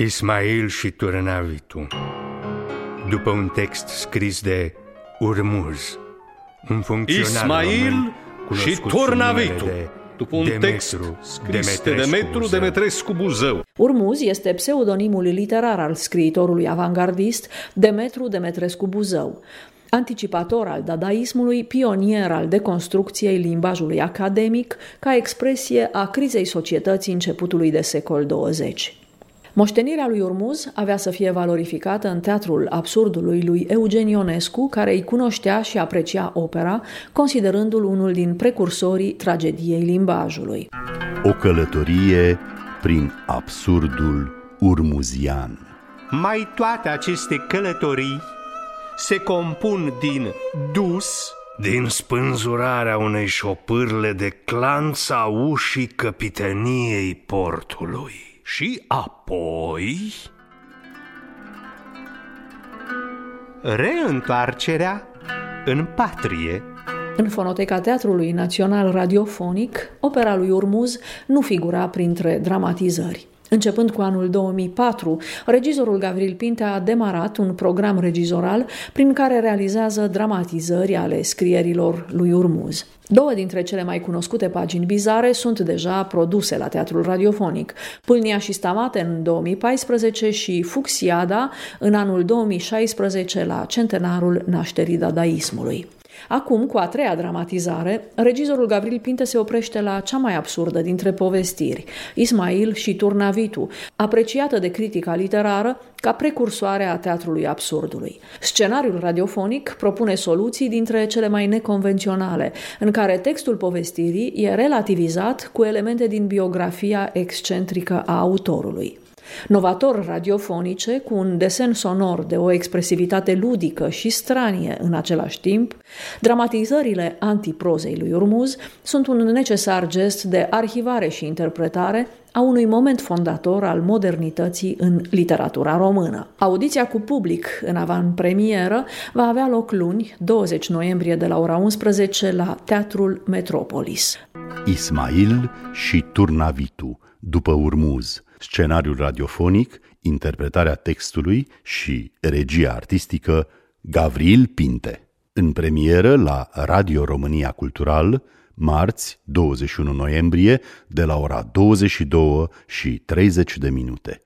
Ismail și Turnavitu, după un text scris de Urmuz, un funcționar Ismail român și Turnavitu, după un text scris de Demetru Demetrescu Buzău. Urmuz este pseudonimul literar al scriitorului avangardist Demetru Demetrescu Buzău, anticipator al dadaismului, pionier al deconstrucției limbajului academic ca expresie a crizei societății începutului de secol 20. Moștenirea lui Urmuz avea să fie valorificată în teatrul absurdului lui Eugen Ionescu, care îi cunoștea și aprecia opera, considerându-l unul din precursorii tragediei limbajului. O călătorie prin absurdul urmuzian. Mai toate aceste călătorii se compun din dus, din spânzurarea unei șopârle de clanța ușii căpiteniei portului. Și apoi reîntoarcerea în patrie. În fonoteca Teatrului Național Radiofonic, opera lui Urmuz nu figura printre dramatizări. Începând cu anul 2004, regizorul Gavril Pintea a demarat un program regizoral prin care realizează dramatizări ale scrierilor lui Urmuz. Două dintre cele mai cunoscute pagini bizare sunt deja produse la Teatrul Radiofonic: Pâlnia și Stamate în 2014 și Fucsiada în anul 2016 la centenarul nașterii dadaismului. Acum, cu a treia dramatizare, regizorul Gavril Pinte se oprește la cea mai absurdă dintre povestiri, Ismail și Turnavitu, apreciată de critica literară ca precursoare a teatrului absurdului. Scenariul radiofonic propune soluții dintre cele mai neconvenționale, în care textul povestirii e relativizat cu elemente din biografia excentrică a autorului. Novator radiofonice, cu un desen sonor de o expresivitate ludică și stranie în același timp, dramatizările antiprozei lui Urmuz sunt un necesar gest de arhivare și interpretare a unui moment fondator al modernității în literatura română. Audiția cu public în avanpremieră va avea loc luni, 20 noiembrie, de la ora 11 la Teatrul Metropolis. Ismail și Turnavitu, după Urmuz, scenariul radiofonic, interpretarea textului și regia artistică Gavril Pinte. În premieră la Radio România Cultural, marți, 21 noiembrie, de la ora 22:30.